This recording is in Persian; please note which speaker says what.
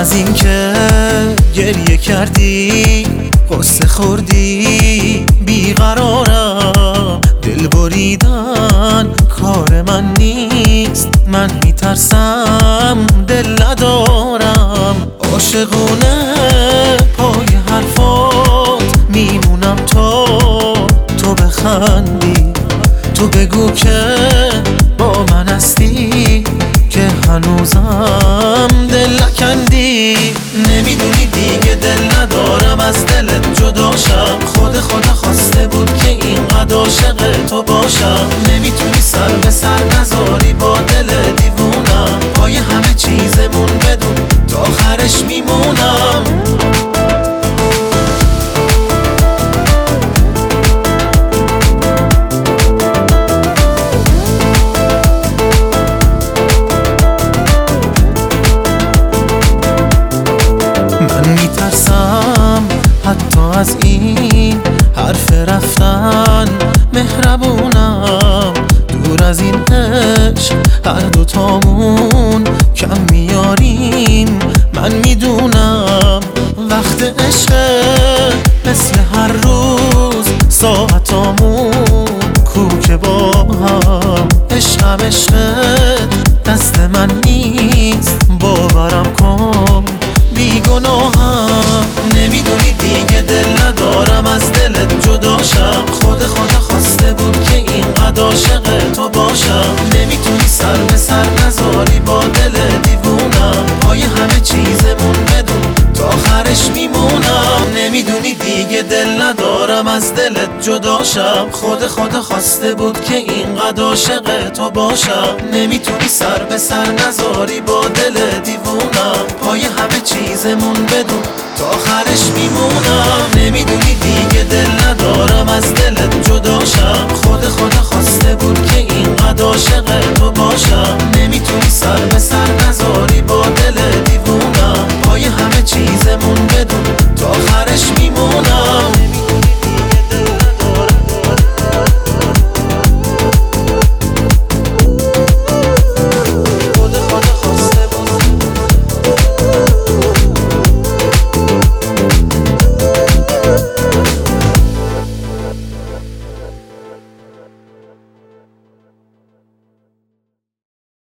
Speaker 1: از این که گریه کردی قصه خوردی بیقرارم، دل بریدن کار من نیست، من میترسم دل ندارم. عاشقونه پای حرفات میمونم تا تو بخندی، تو بگو که با من هستی که هنوزم دل نکندی. نمیدونی دیگه دل ندارم از دلت جداشم، خدا خواسته بود که اینقدر عاشق تو باشم. نمیتونی سر به سر نذاری با دل دیوونم، پای همه چیزمون بدون تا آخرش میمونم. من میترسم حتی از این حرف رفتن، مهربونم دور از این عشق هر دوتامون کم میاریم. من میدونم وقت عشق مثل هر روز ساعتامون کوکه با هم. عشقم عشقت دست من نیست، باورم کن بیگناهم. نمیدونی دیگه دل ندارم از دلت جداشم، خدا خواسته بود که اینقدر عاشق تو باشم. نمیتونی سر به سر نذاری با دل دیوونم، پای همه چیزمون بدون تا آخرش میمونم. نمیدونی دیگه دل ندارم از دلت جداشم، خدا خواسته بود که اینقدر عاشق تو باشم. نمیتونی سر به سر نذاری با دل دیوونم، پای همه چیزمون بدون تا آخرش میمونم. نمیدونی دیگه دل ندارم از دلت